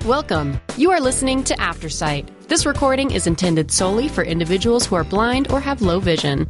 Welcome. You are listening to Aftersight. This recording is intended solely for individuals who are blind or have low vision.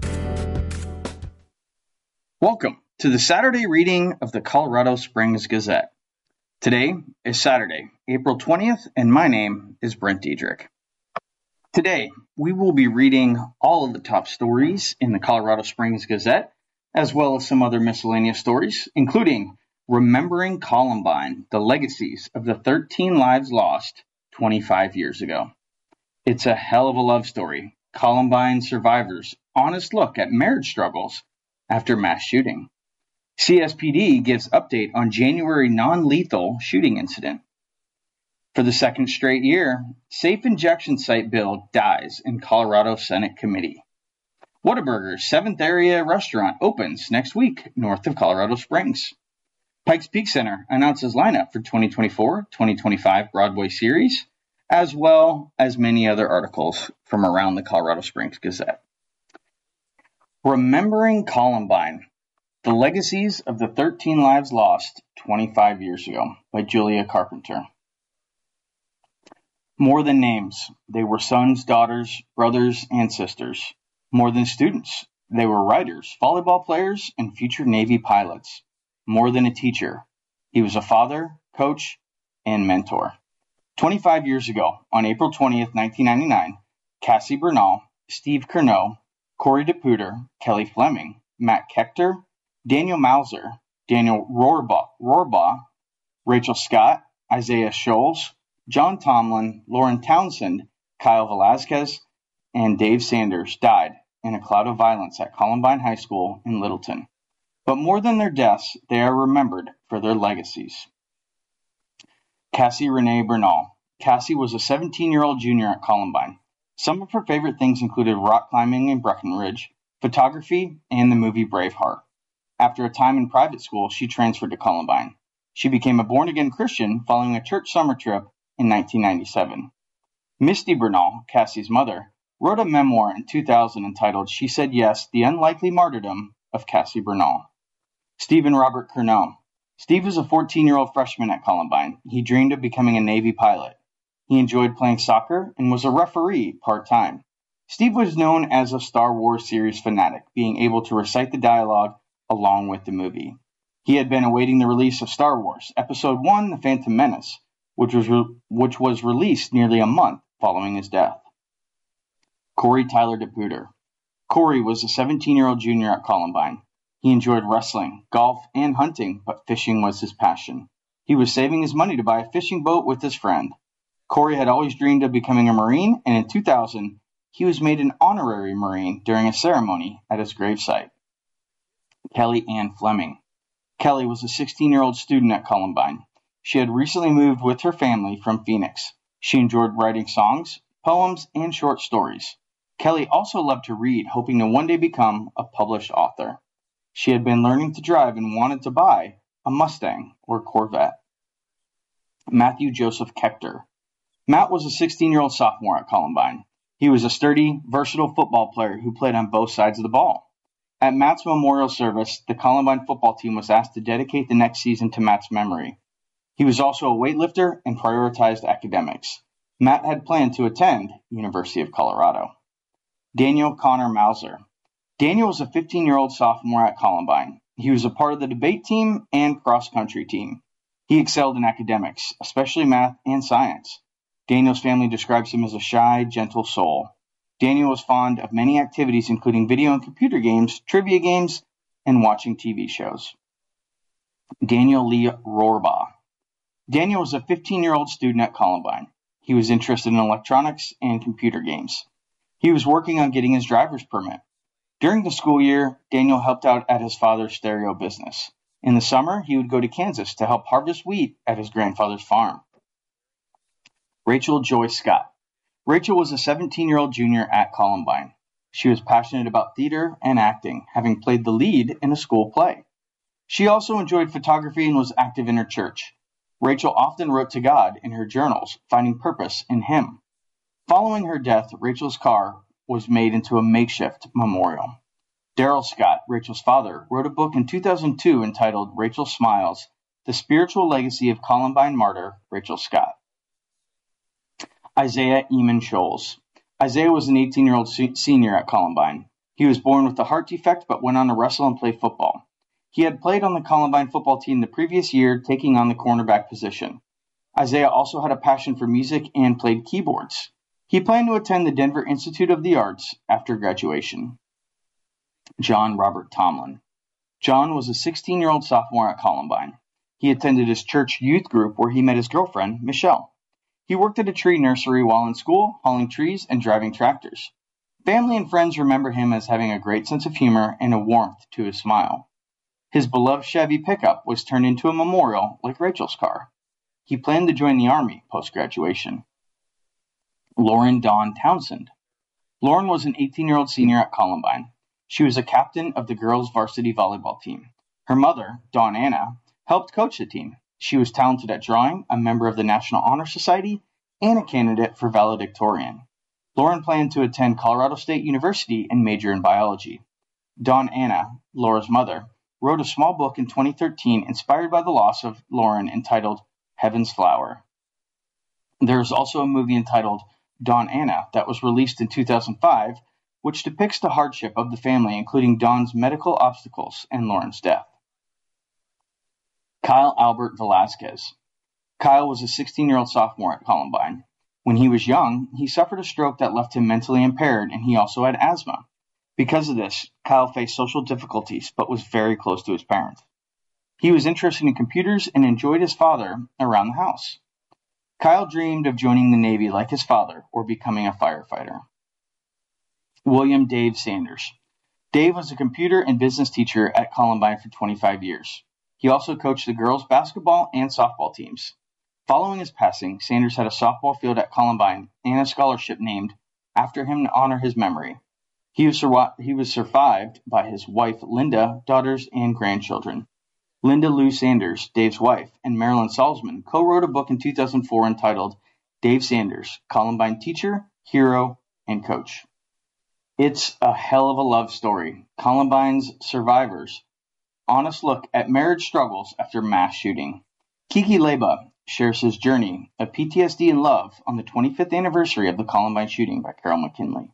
Welcome to the Saturday reading of the Colorado Springs Gazette. Today is Saturday, April 20th, and my name is Brent Diedrich. Today, we will be reading all of the top stories in the Colorado Springs Gazette, as well as some other miscellaneous stories, including Remembering Columbine, the legacies of the 13 lives lost 25 years ago. It's a hell of a love story. Columbine survivors' honest look at marriage struggles after mass shooting. CSPD gives update on January non-lethal shooting incident. For the second straight year, safe injection site bill dies in Colorado Senate committee. Whataburger's 7th area restaurant opens next week north of Colorado Springs. Pikes Peak Center announces lineup for 2024-2025 Broadway series, as well as many other articles from around the Colorado Springs Gazette. Remembering Columbine, the legacies of the 13 lives lost 25 years ago by Julia Carpenter. More than names, they were sons, daughters, brothers, and sisters. More than students, they were writers, volleyball players, and future Navy pilots. More than a teacher, he was a father, coach, and mentor. 25 years ago, on April 20th, 1999, Cassie Bernal, Steve Curnow, Corey DePuter, Kelly Fleming, Matt Kechter, Daniel Mauser, Daniel Rohrbaugh, Rachel Scott, Isaiah Scholes, John Tomlin, Lauren Townsend, Kyle Velasquez, and Dave Sanders died in a cloud of violence at Columbine High School in Littleton. But more than their deaths, they are remembered for their legacies. Cassie Renee Bernal. Cassie was a 17-year-old junior at Columbine. Some of her favorite things included rock climbing in Breckenridge, photography, and the movie Braveheart. After a time in private school, she transferred to Columbine. She became a born-again Christian following a church summer trip in 1997. Misty Bernal, Cassie's mother, wrote a memoir in 2000 entitled She Said Yes, The Unlikely Martyrdom of Cassie Bernal. Stephen Robert Curnow. Steve was a 14-year-old freshman at Columbine. He dreamed of becoming a Navy pilot. He enjoyed playing soccer and was a referee part-time. Steve was known as a Star Wars series fanatic, being able to recite the dialogue along with the movie. He had been awaiting the release of Star Wars, Episode 1, The Phantom Menace, which was released nearly a month following his death. Corey Tyler DePuter. Corey was a 17-year-old junior at Columbine. He enjoyed wrestling, golf, and hunting, but fishing was his passion. He was saving his money to buy a fishing boat with his friend. Corey had always dreamed of becoming a Marine, and in 2000, he was made an honorary Marine during a ceremony at his gravesite. Kelly Ann Fleming. Kelly was a 16-year-old student at Columbine. She had recently moved with her family from Phoenix. She enjoyed writing songs, poems, and short stories. Kelly also loved to read, hoping to one day become a published author. She had been learning to drive and wanted to buy a Mustang or Corvette. Matthew Joseph Kechter. Matt was a 16-year-old sophomore at Columbine. He was a sturdy, versatile football player who played on both sides of the ball. At Matt's memorial service, the Columbine football team was asked to dedicate the next season to Matt's memory. He was also a weightlifter and prioritized academics. Matt had planned to attend University of Colorado. Daniel Connor Mauser. Daniel was a 15-year-old sophomore at Columbine. He was a part of the debate team and cross-country team. He excelled in academics, especially math and science. Daniel's family describes him as a shy, gentle soul. Daniel was fond of many activities, including video and computer games, trivia games, and watching TV shows. Daniel Lee Rohrbaugh. Daniel was a 15-year-old student at Columbine. He was interested in electronics and computer games. He was working on getting his driver's permit. During the school year, Daniel helped out at his father's stereo business. In the summer, he would go to Kansas to help harvest wheat at his grandfather's farm. Rachel Joy Scott. Rachel was a 17-year-old junior at Columbine. She was passionate about theater and acting, having played the lead in a school play. She also enjoyed photography and was active in her church. Rachel often wrote to God in her journals, finding purpose in Him. Following her death, Rachel's car was made into a makeshift memorial. Daryl Scott, Rachel's father, wrote a book in 2002 entitled Rachel Smiles, The Spiritual Legacy of Columbine Martyr Rachel Scott. Isaiah Eamon Scholes. Isaiah was an 18-year-old senior at Columbine. He was born with a heart defect but went on to wrestle and play football. He had played on the Columbine football team the previous year, taking on the cornerback position. Isaiah also had a passion for music and played keyboards. He planned to attend the Denver Institute of the Arts after graduation. John Robert Tomlin. John was a 16-year-old sophomore at Columbine. He attended his church youth group where he met his girlfriend, Michelle. He worked at a tree nursery while in school, hauling trees and driving tractors. Family and friends remember him as having a great sense of humor and a warmth to his smile. His beloved Chevy pickup was turned into a memorial like Rachel's car. He planned to join the Army post-graduation. Lauren Dawn Townsend. Lauren was an 18-year-old senior at Columbine. She was a captain of the girls' varsity volleyball team. Her mother, Dawn Anna, helped coach the team. She was talented at drawing, a member of the National Honor Society, and a candidate for valedictorian. Lauren planned to attend Colorado State University and major in biology. Dawn Anna, Laura's mother, wrote a small book in 2013 inspired by the loss of Lauren entitled Heaven's Flower. There is also a movie entitled Dawn Anna that was released in 2005, which depicts the hardship of the family, including Dawn's medical obstacles and Lauren's death. Kyle Albert Velasquez. Kyle was a 16-year-old sophomore at Columbine. When he was young, he suffered a stroke that left him mentally impaired, and he also had asthma. Because of this, Kyle faced social difficulties, but was very close to his parents. He was interested in computers and enjoyed his father around the house. Kyle dreamed of joining the Navy like his father or becoming a firefighter. William Dave Sanders. Dave was a computer and business teacher at Columbine for 25 years. He also coached the girls' basketball and softball teams. Following his passing, Sanders had a softball field at Columbine and a scholarship named after him to honor his memory. He was survived by his wife, Linda, daughters, and grandchildren. Linda Lou Sanders, Dave's wife, and Marilyn Salzman co-wrote a book in 2004 entitled Dave Sanders, Columbine Teacher, Hero, and Coach. It's a hell of a love story. Columbine's survivors' honest look at marriage struggles after mass shooting. Kiki Leba shares his journey of PTSD and love on the 25th anniversary of the Columbine shooting by Carol McKinley.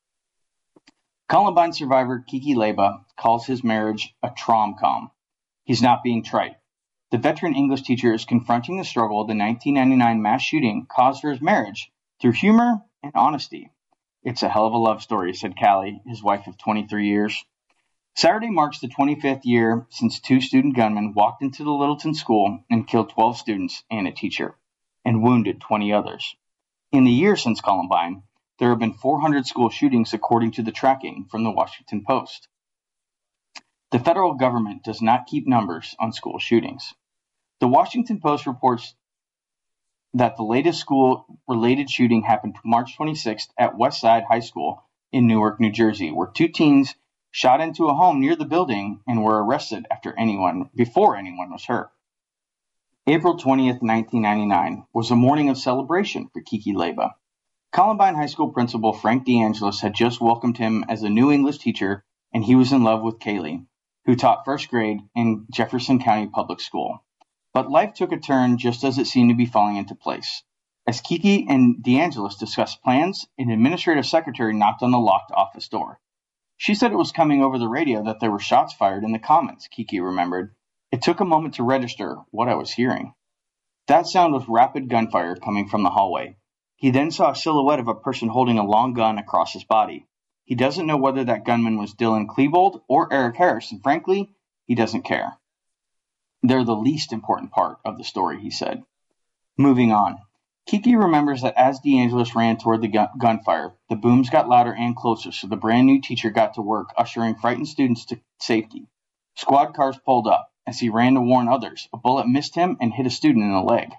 Columbine survivor Kiki Leba calls his marriage a trom-com. He's not being trite. The veteran English teacher is confronting the struggle the 1999 mass shooting caused for his marriage through humor and honesty. It's a hell of a love story, said Callie, his wife of 23 years. Saturday marks the 25th year since two student gunmen walked into the Littleton school and killed 12 students and a teacher, and wounded 20 others. In the year since Columbine, there have been 400 school shootings according to the tracking from the Washington Post. The federal government does not keep numbers on school shootings. The Washington Post reports that the latest school-related shooting happened March 26th at Westside High School in Newark, New Jersey, where two teens shot into a home near the building and were arrested before anyone was hurt. April 20th, 1999 was a morning of celebration for Kiki Leba. Columbine High School principal Frank DeAngelis had just welcomed him as a new English teacher, and he was in love with Kaylee, who taught first grade in Jefferson County Public School. But life took a turn just as it seemed to be falling into place. As Kiki and DeAngelis discussed plans, an administrative secretary knocked on the locked office door. She said it was coming over the radio that there were shots fired in the Commons, Kiki remembered. It took a moment to register what I was hearing. That sound was rapid gunfire coming from the hallway. He then saw a silhouette of a person holding a long gun across his body. He doesn't know whether that gunman was Dylan Klebold or Eric Harris, and frankly, he doesn't care. They're the least important part of the story, he said. Moving on. Kiki remembers that as DeAngelis ran toward the gunfire, the booms got louder and closer, so the brand new teacher got to work ushering frightened students to safety. Squad cars pulled up. As he ran to warn others, a bullet missed him and hit a student in the leg.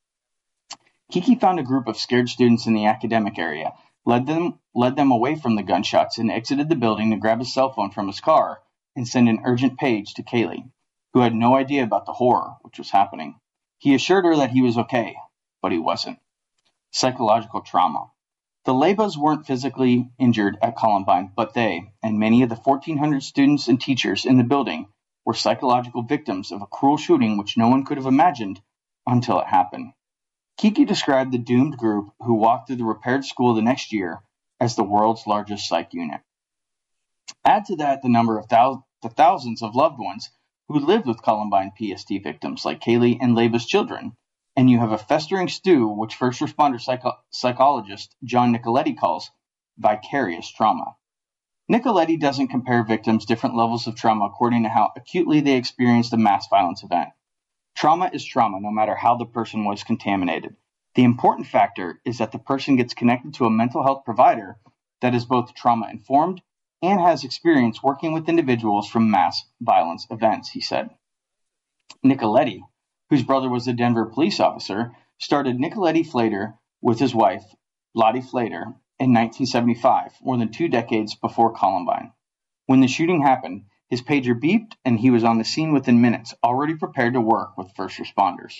Kiki found a group of scared students in the academic area, led them away from the gunshots, and exited the building to grab his cell phone from his car and send an urgent page to Kaylee, who had no idea about the horror which was happening. He assured her that he was okay, but he wasn't. Psychological trauma. The Lebas weren't physically injured at Columbine, but they, and many of the 1,400 students and teachers in the building, were psychological victims of a cruel shooting which no one could have imagined until it happened. Kiki described the doomed group who walked through the repaired school the next year as the world's largest psych unit. Add to that the number of thousands of loved ones who lived with Columbine PST victims like Kaylee and Leiba's children, and you have a festering stew which first responder psychologist John Nicoletti calls vicarious trauma. Nicoletti doesn't compare victims' different levels of trauma according to how acutely they experienced a mass violence event. Trauma is trauma no matter how the person was contaminated. The important factor is that the person gets connected to a mental health provider that is both trauma-informed and has experience working with individuals from mass violence events, he said. Nicoletti, whose brother was a Denver police officer, started Nicoletti Flater with his wife, Lottie Flater, in 1975, more than 2 decades before Columbine. When the shooting happened, his pager beeped and he was on the scene within minutes, already prepared to work with first responders.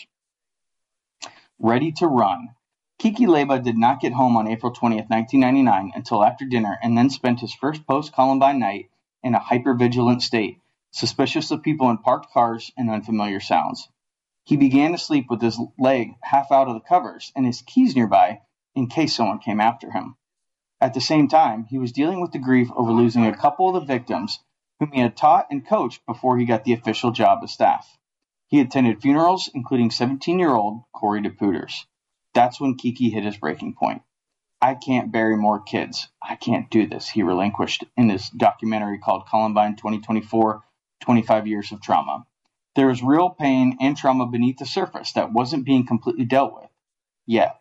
Ready to run. Kiki Leiba did not get home on April 20th, 1999 until after dinner and then spent his first post-Columbine night in a hyper-vigilant state, suspicious of people in parked cars and unfamiliar sounds. He began to sleep with his leg half out of the covers and his keys nearby in case someone came after him. At the same time, he was dealing with the grief over losing a couple of the victims whom he had taught and coached before he got the official job as staff. He attended funerals, including 17-year-old Corey DePuters. That's when Kiki hit his breaking point. I can't bury more kids. I can't do this, he relinquished in his documentary called Columbine 2024, 25 Years of Trauma. There was real pain and trauma beneath the surface that wasn't being completely dealt with yet.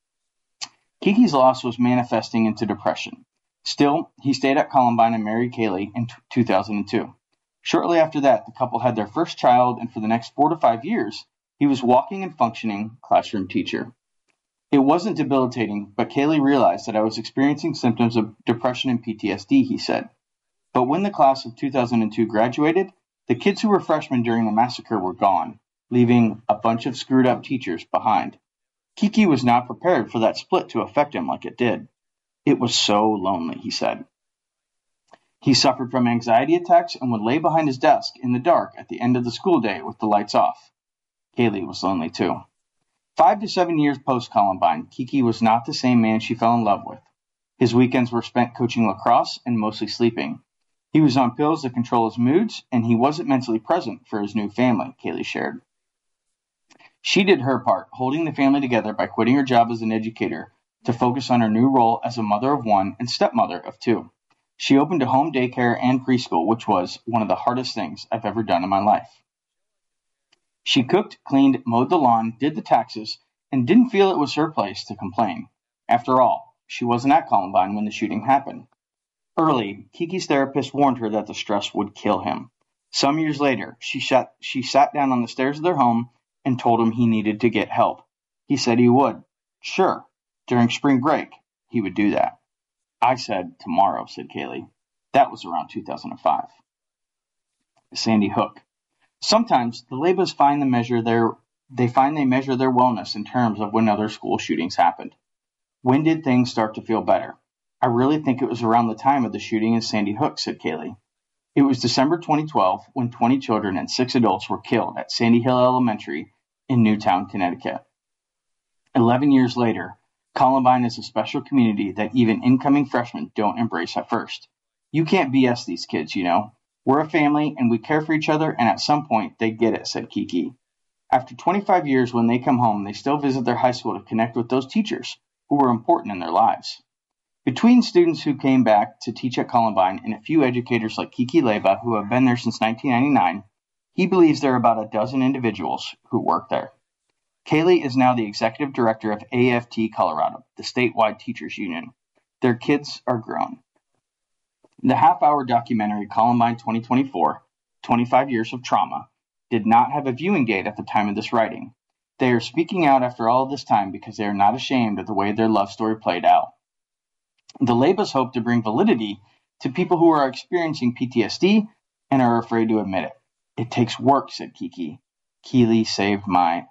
Kiki's loss was manifesting into depression. Still, he stayed at Columbine and married Kaylee in 2002. Shortly after that, the couple had their first child, and for the next 4 to 5 years, he was walking and functioning classroom teacher. It wasn't debilitating, but Kaylee realized that I was experiencing symptoms of depression and PTSD, he said. But when the class of 2002 graduated, the kids who were freshmen during the massacre were gone, leaving a bunch of screwed up teachers behind. Kiki was not prepared for that split to affect him like it did. It was so lonely, he said. He suffered from anxiety attacks and would lay behind his desk in the dark at the end of the school day with the lights off. Kaylee was lonely too. 5 to 7 years post-Columbine, Kiki was not the same man she fell in love with. His weekends were spent coaching lacrosse and mostly sleeping. He was on pills to control his moods, and he wasn't mentally present for his new family, Kaylee shared. She did her part, holding the family together by quitting her job as an educator to focus on her new role as a mother of 1 and stepmother of 2. She opened a home daycare and preschool, which was one of the hardest things I've ever done in my life. She cooked, cleaned, mowed the lawn, did the taxes, and didn't feel it was her place to complain. After all, she wasn't at Columbine when the shooting happened. Early, Kiki's therapist warned her that the stress would kill him. Some years later, she sat down on the stairs of their home and told him he needed to get help. He said he would. Sure, during spring break, he would do that. I said, tomorrow, said Kaylee. That was around 2005. Sandy Hook. Sometimes the Leibas find they measure their wellness in terms of when other school shootings happened. When did things start to feel better? I really think it was around the time of the shooting in Sandy Hook, said Kaylee. It was December 2012 when 20 children and 6 adults were killed at Sandy Hill Elementary in Newtown, Connecticut. 11 years later, Columbine is a special community that even incoming freshmen don't embrace at first. You can't BS these kids, you know. We're a family and we care for each other, and at some point they get it, said Kiki. After 25 years, when they come home, they still visit their high school to connect with those teachers who were important in their lives. Between students who came back to teach at Columbine and a few educators like Kiki Leiba who have been there since 1999, he believes there are about a dozen individuals who work there. Kaylee is now the executive director of AFT Colorado, the statewide teachers union. Their kids are grown. The half-hour documentary Columbine 2024, 25 Years of Trauma, did not have a viewing date at the time of this writing. They are speaking out after all this time because they are not ashamed of the way their love story played out. The Leibas hope to bring validity to people who are experiencing PTSD and are afraid to admit it. It takes work, said Kiki. Keely saved my...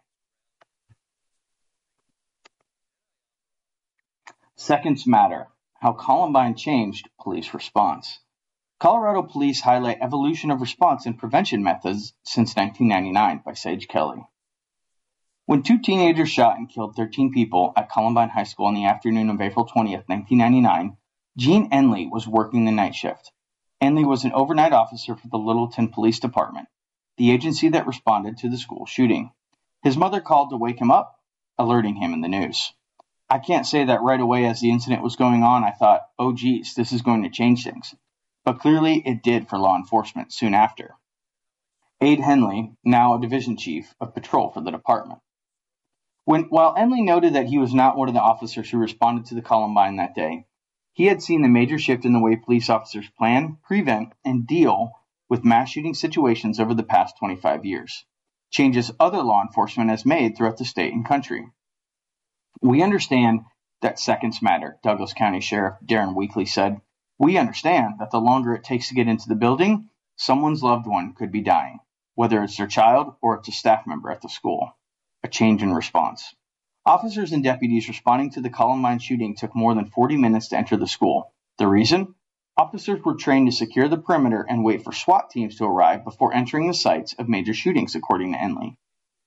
Seconds matter. How Columbine changed police response. Colorado police highlight evolution of response and prevention methods since 1999 by Sage Kelly. When two teenagers shot and killed 13 people at Columbine High School on the afternoon of April 20th, 1999, Gene Enley was working the night shift. Enley was an overnight officer for the Littleton Police Department, the agency that responded to the school shooting. His mother called to wake him up, alerting him in the news. I can't say that right away as the incident was going on I thought, oh geez, this is going to change things. But clearly it did for law enforcement soon after. Ade Henley, now a division chief of patrol for the department. While Enley noted that he was not one of the officers who responded to the Columbine that day, he had seen the major shift in the way police officers plan, prevent, and deal with mass shooting situations over the past 25 years. Changes other law enforcement has made throughout the state and country. We understand that seconds matter, Douglas County Sheriff Darren Weekly said. We understand that the longer it takes to get into the building, someone's loved one could be dying, whether it's their child or it's a staff member at the school. A change in response. Officers and deputies responding to the Columbine shooting took more than 40 minutes to enter the school. The reason? Officers were trained to secure the perimeter and wait for SWAT teams to arrive before entering the sites of major shootings, according to Enley.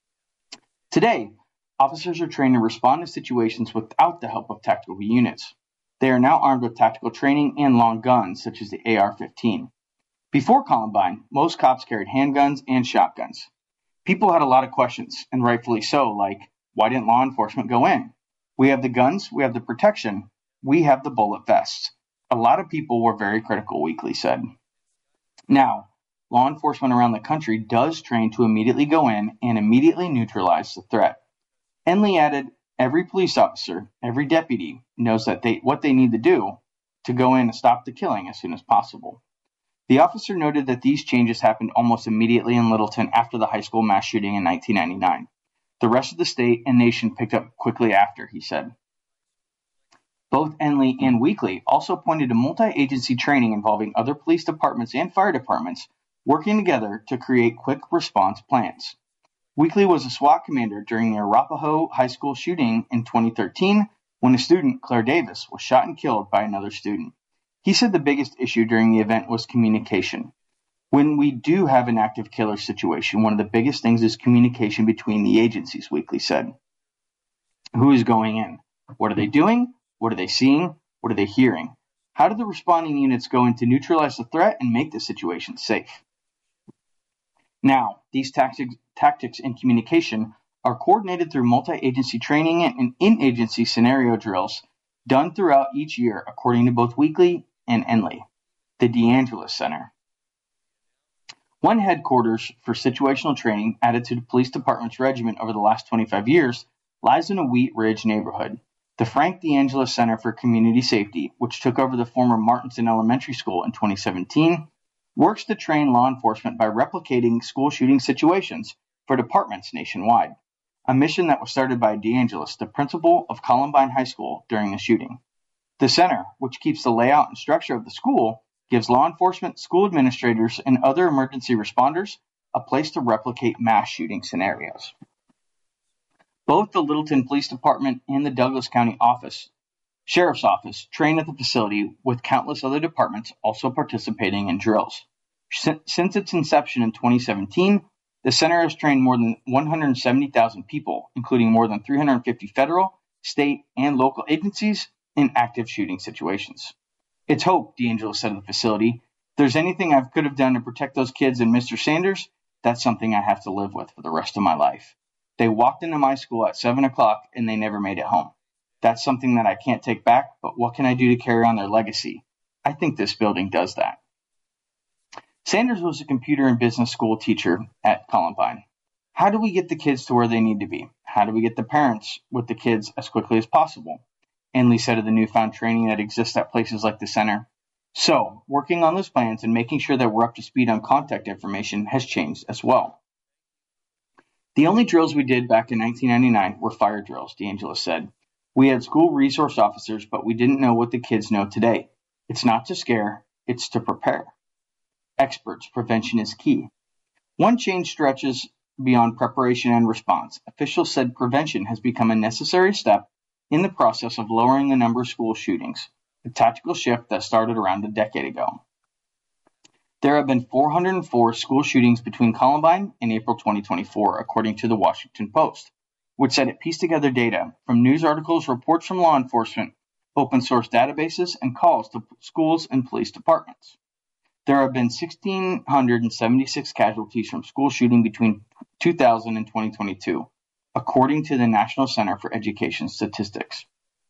Today, officers are trained to respond to situations without the help of tactical units. They are now armed with tactical training and long guns, such as the AR-15. Before Columbine, most cops carried handguns and shotguns. People had a lot of questions, and rightfully so, like, why didn't law enforcement go in? We have the guns, we have the protection, we have the bullet vests. A lot of people were very critical, Weekly said. Now, law enforcement around the country does train to immediately go in and immediately neutralize the threat. Enley added, every police officer, every deputy knows that what they need to do to go in and stop the killing as soon as possible. The officer noted that these changes happened almost immediately in Littleton after the high school mass shooting in 1999. The rest of the state and nation picked up quickly after, he said. Both Enley and Weekly also pointed to multi-agency training involving other police departments and fire departments working together to create quick response plans. Weekly was a SWAT commander during the Arapahoe High School shooting in 2013 when a student, Claire Davis, was shot and killed by another student. He said the biggest issue during the event was communication. When we do have an active killer situation, one of the biggest things is communication between the agencies, Weekly said. Who is going in? What are they doing? What are they seeing? What are they hearing? How do the responding units go in to neutralize the threat and make the situation safe? Now, these tactics and communication are coordinated through multi-agency training and in-agency scenario drills done throughout each year, according to both Weekly and Enley. The DeAngelis Center. One headquarters for situational training added to the police department's regiment over the last 25 years lies in a Wheat Ridge neighborhood. The Frank DeAngelis Center for Community Safety, which took over the former Martinson Elementary School in 2017, works to train law enforcement by replicating school shooting situations for departments nationwide, a mission that was started by DeAngelis, the principal of Columbine High School, during the shooting. The center, which keeps the layout and structure of the school, gives law enforcement, school administrators, and other emergency responders a place to replicate mass shooting scenarios. Both the Littleton Police Department and the Douglas County Sheriff's Office train at the facility, with countless other departments also participating in drills. Since its inception in 2017, the center has trained more than 170,000 people, including more than 350 federal, state, and local agencies in active shooting situations. It's hope, DeAngelis said of the facility. If there's anything I could have done to protect those kids and Mr. Sanders, that's something I have to live with for the rest of my life. They walked into my school at 7 o'clock and they never made it home. That's something that I can't take back, but what can I do to carry on their legacy? I think this building does that. Sanders was a computer and business school teacher at Columbine. How do we get the kids to where they need to be? How do we get the parents with the kids as quickly as possible? Enley said of the newfound training that exists at places like the center. So, working on those plans and making sure that we're up to speed on contact information has changed as well. The only drills we did back in 1999 were fire drills, DeAngelis said. We had school resource officers, but we didn't know what the kids know today. It's not to scare, it's to prepare. Experts, prevention is key. One change stretches beyond preparation and response. Officials said prevention has become a necessary step in the process of lowering the number of school shootings, a tactical shift that started around a decade ago. There have been 404 school shootings between Columbine and April 2024, according to the Washington Post. which said it pieced together data from news articles, reports from law enforcement, open source databases, and calls to schools and police departments. There have been 1,676 casualties from school shooting between 2000 and 2022, according to the National Center for Education Statistics.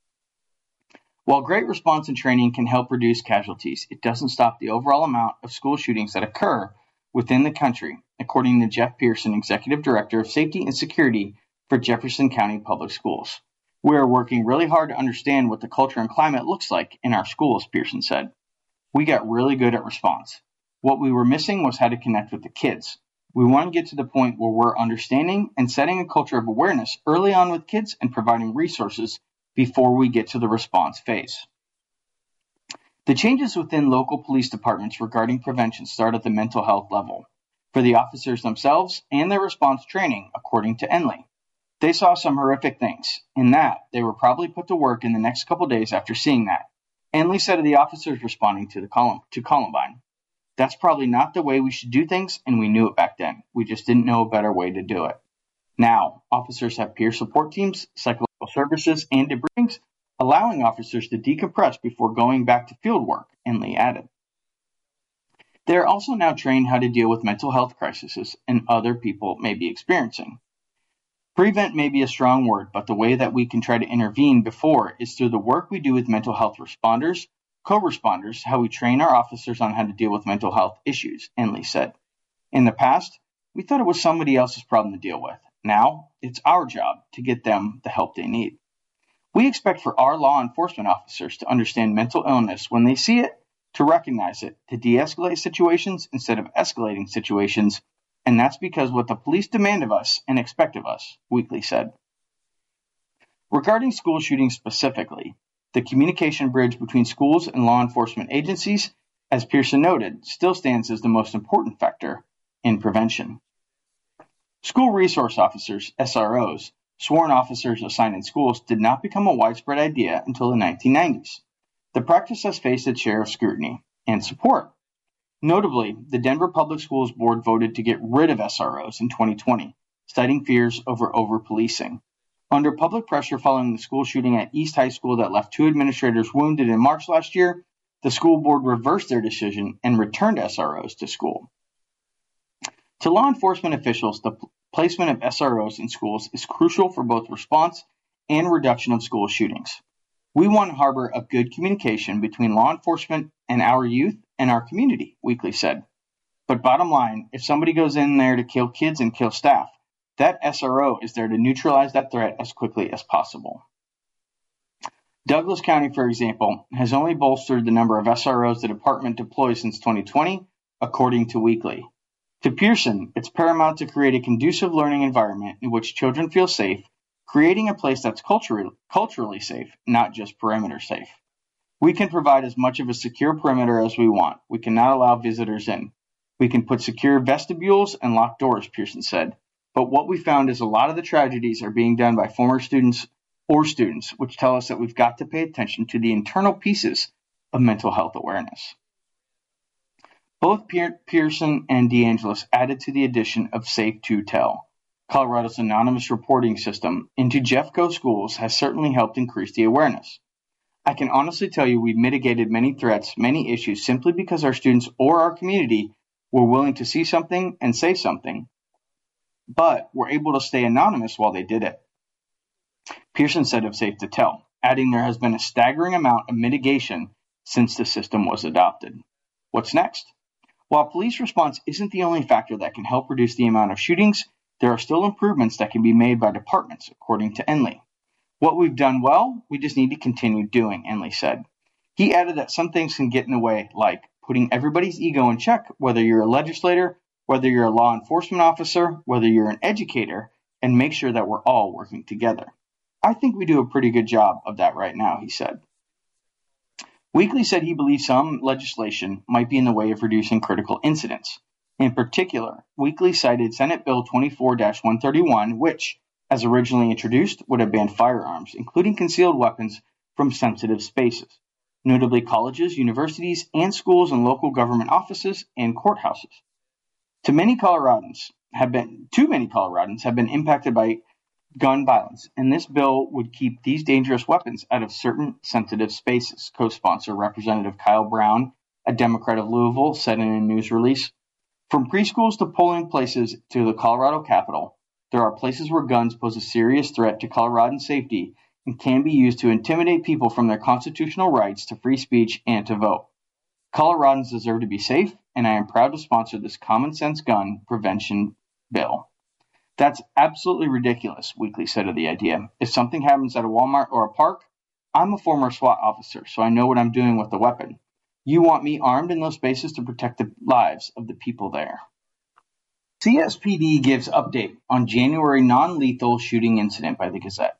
While great response and training can help reduce casualties, it doesn't stop the overall amount of school shootings that occur within the country, according to Jeff Pearson, Executive Director of Safety and Security for Jefferson County Public Schools. We are working really hard to understand what the culture and climate looks like in our schools, Pearson said. We got really good at response. What we were missing was how to connect with the kids. We want to get to the point where we're understanding and setting a culture of awareness early on with kids and providing resources before we get to the response phase. The changes within local police departments regarding prevention start at the mental health level for the officers themselves and their response training, according to Enley. They saw some horrific things, and that they were probably put to work in the next couple days after seeing that. Enley said of the officers responding to Columbine, "That's probably not the way we should do things, and we knew it back then. We just didn't know a better way to do it." Now, officers have peer support teams, psychological services, and debriefings, allowing officers to decompress before going back to field work, Enley added. They are also now trained how to deal with mental health crises and other people may be experiencing. Prevent may be a strong word, but the way that we can try to intervene before is through the work we do with mental health responders, co-responders, how we train our officers on how to deal with mental health issues, Enley said. In the past, we thought it was somebody else's problem to deal with. Now, it's our job to get them the help they need. We expect for our law enforcement officers to understand mental illness when they see it, to recognize it, to de-escalate situations instead of escalating situations, and that's because what the police demand of us and expect of us, Weekly said. Regarding school shootings specifically, the communication bridge between schools and law enforcement agencies, as Pearson noted, still stands as the most important factor in prevention. School resource officers, SROs, sworn officers assigned in schools, did not become a widespread idea until the 1990s. The practice has faced its share of scrutiny and support. Notably, the Denver Public Schools Board voted to get rid of SROs in 2020, citing fears over over-policing. Under public pressure following the school shooting at East High School that left 2 administrators wounded in March last year, the school board reversed their decision and returned SROs to school. To law enforcement officials, the placement of SROs in schools is crucial for both response and reduction of school shootings. We want to harbor a good communication between law enforcement and our youth and our community, Weekly said. But bottom line, if somebody goes in there to kill kids and kill staff, that SRO is there to neutralize that threat as quickly as possible. Douglas County, for example, has only bolstered the number of SROs the department deploys since 2020, according to Weekly. To Pearson, it's paramount to create a conducive learning environment in which children feel safe, creating a place that's culturally safe, not just perimeter safe. We can provide as much of a secure perimeter as we want. We cannot allow visitors in. We can put secure vestibules and locked doors, Pearson said. But what we found is a lot of the tragedies are being done by former students or students, which tell us that we've got to pay attention to the internal pieces of mental health awareness. Both Pearson and DeAngelis added to the addition of Safe to Tell. Colorado's anonymous reporting system into Jeffco schools has certainly helped increase the awareness. I can honestly tell you we've mitigated many threats, many issues, simply because our students or our community were willing to see something and say something, but were able to stay anonymous while they did it. Pearson said of Safe to Tell, adding there has been a staggering amount of mitigation since the system was adopted. What's next? While police response isn't the only factor that can help reduce the amount of shootings, there are still improvements that can be made by departments, according to Enley. What we've done well, we just need to continue doing, Enley said. He added that some things can get in the way, like putting everybody's ego in check, whether you're a legislator, whether you're a law enforcement officer, whether you're an educator, and make sure that we're all working together. I think we do a pretty good job of that right now, he said. Weekly said he believes some legislation might be in the way of reducing critical incidents. In particular, Weekly cited Senate Bill 24-131, which, as originally introduced, would have banned firearms, including concealed weapons, from sensitive spaces, notably colleges, universities, and schools and local government offices and courthouses. Too many Coloradans have been impacted by gun violence, and this bill would keep these dangerous weapons out of certain sensitive spaces, co-sponsor Representative Kyle Brown, a Democrat of Louisville, said in a news release. From preschools to polling places to the Colorado Capitol, there are places where guns pose a serious threat to Coloradan safety and can be used to intimidate people from their constitutional rights to free speech and to vote. Coloradans deserve to be safe, and I am proud to sponsor this common sense gun prevention bill. That's absolutely ridiculous, Weekly said of the idea. If something happens at a Walmart or a park, I'm a former SWAT officer, so I know what I'm doing with the weapon. You want me armed in those spaces to protect the lives of the people there. CSPD gives update on January non-lethal shooting incident by the Gazette.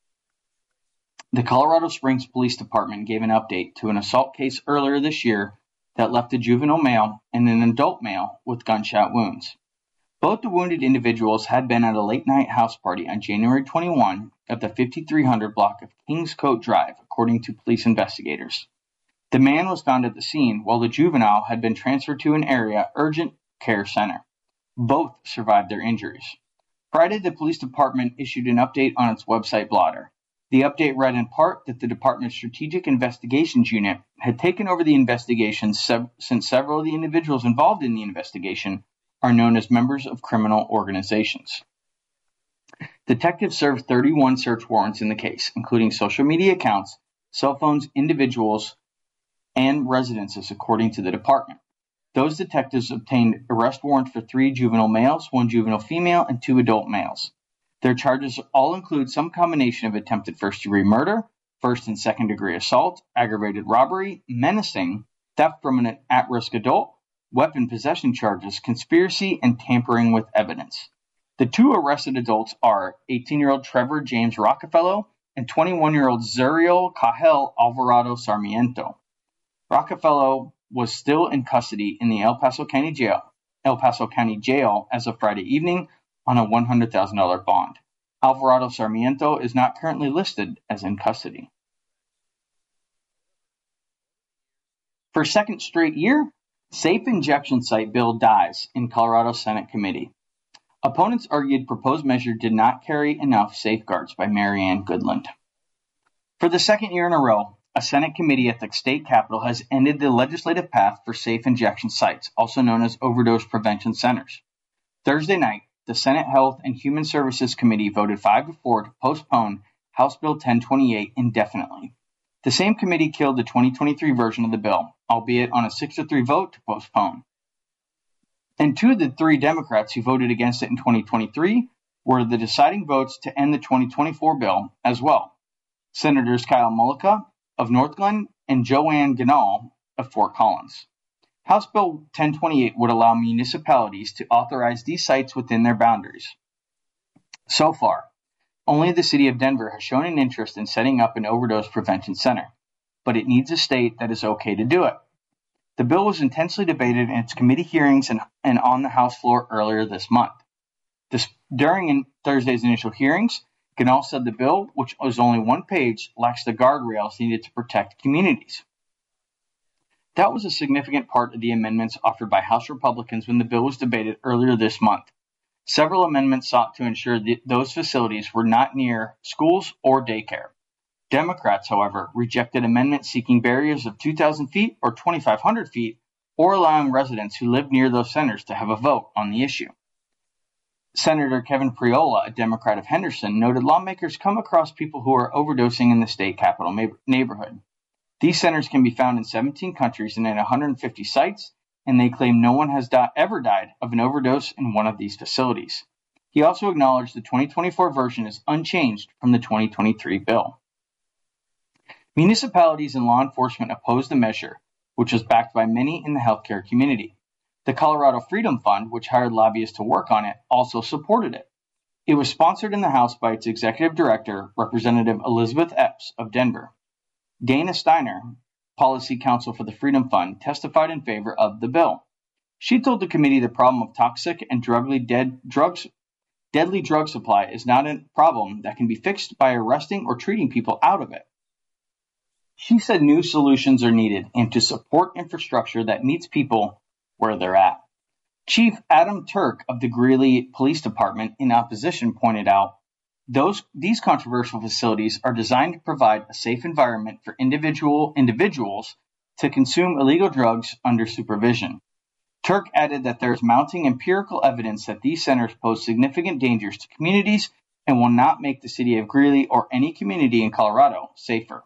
The Colorado Springs Police Department gave an update to an assault case earlier this year that left a juvenile male and an adult male with gunshot wounds. Both the wounded individuals had been at a late-night house party on January 21 at the 5300 block of Kings Coat Drive, according to police investigators. The man was found at the scene, while the juvenile had been transferred to an area urgent care center. Both survived their injuries. Friday, the police department issued an update on its website blotter. The update read in part that the department's Strategic Investigations Unit had taken over the investigation since several of the individuals involved in the investigation are known as members of criminal organizations. Detectives served 31 search warrants in the case, including social media accounts, cell phones, individuals, and residences, according to the department. Those detectives obtained arrest warrants for 3 juvenile males, 1 juvenile female, and 2 adult males. Their charges all include some combination of attempted first-degree murder, first and second-degree assault, aggravated robbery, menacing, theft from an at-risk adult, weapon possession charges, conspiracy, and tampering with evidence. The 2 arrested adults are 18-year-old Trevor James Rockefeller and 21-year-old Zuriel Cahel Alvarado Sarmiento. Rockefeller was still in custody in the El Paso County Jail as of Friday evening on a $100,000 bond. Alvarado Sarmiento is not currently listed as in custody. For a second straight year, safe injection site bill dies in Colorado Senate committee. Opponents argued proposed measure did not carry enough safeguards by Marianne Goodland. For the second year in a row, a Senate committee at the state capitol has ended the legislative path for safe injection sites, also known as overdose prevention centers. Thursday night, the Senate Health and Human Services Committee voted 5-4 to postpone House Bill 1028 indefinitely. The same committee killed the 2023 version of the bill, albeit on a 6-3 vote to postpone. And 2 of the 3 Democrats who voted against it in 2023 were the deciding votes to end the 2024 bill as well. Senators Kyle Mullica of Northglenn and Joanne Ganal of Fort Collins. House Bill 1028 would allow municipalities to authorize these sites within their boundaries. So far, only the city of Denver has shown an interest in setting up an overdose prevention center, but it needs a state that is okay to do it. The bill was intensely debated in its committee hearings and on the House floor earlier this month. During Thursday's initial hearings, Ganal said the bill, which was only 1 page, lacks the guardrails needed to protect communities. That was a significant part of the amendments offered by House Republicans when the bill was debated earlier this month. Several amendments sought to ensure that those facilities were not near schools or daycare. Democrats, however, rejected amendments seeking barriers of 2,000 feet or 2,500 feet, or allowing residents who live near those centers to have a vote on the issue. Senator Kevin Priola, a Democrat of Henderson, noted lawmakers come across people who are overdosing in the state capital neighborhood. These centers can be found in 17 countries and at 150 sites, and they claim no one has ever died of an overdose in one of these facilities. He also acknowledged the 2024 version is unchanged from the 2023 bill. Municipalities and law enforcement opposed the measure, which was backed by many in the healthcare community. The Colorado Freedom Fund, which hired lobbyists to work on it, also supported it. It was sponsored in the House by its executive director, Representative Elizabeth Epps of Denver. Dana Steiner, policy counsel for the Freedom Fund, testified in favor of the bill. She told the committee the problem of toxic and deadly drug supply is not a problem that can be fixed by arresting or treating people out of it. She said new solutions are needed and to support infrastructure that meets people where they're at. Chief Adam Turk of the Greeley Police Department in opposition pointed out, These controversial facilities are designed to provide a safe environment for individuals to consume illegal drugs under supervision. Turk added that there is mounting empirical evidence that these centers pose significant dangers to communities and will not make the city of Greeley or any community in Colorado safer.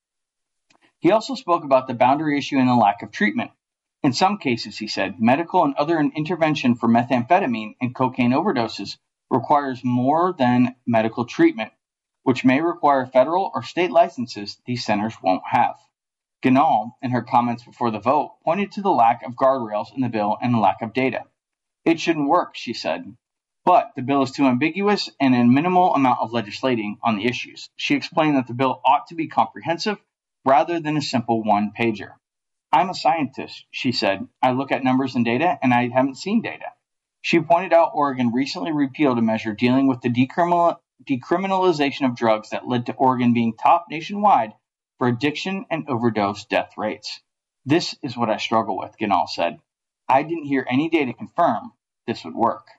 He also spoke about the boundary issue and the lack of treatment. In some cases, he said, medical and other intervention for methamphetamine and cocaine overdoses requires more than medical treatment, which may require federal or state licenses these centers won't have. Ganal, in her comments before the vote, pointed to the lack of guardrails in the bill and the lack of data. It shouldn't work, she said, but the bill is too ambiguous and a minimal amount of legislating on the issues. She explained that the bill ought to be comprehensive rather than a simple one-pager. I'm a scientist, she said. I look at numbers and data, and I haven't seen data. She pointed out Oregon recently repealed a measure dealing with the decriminalization of drugs that led to Oregon being top nationwide for addiction and overdose death rates. This is what I struggle with, Ganal said. I didn't hear any data confirm this would work.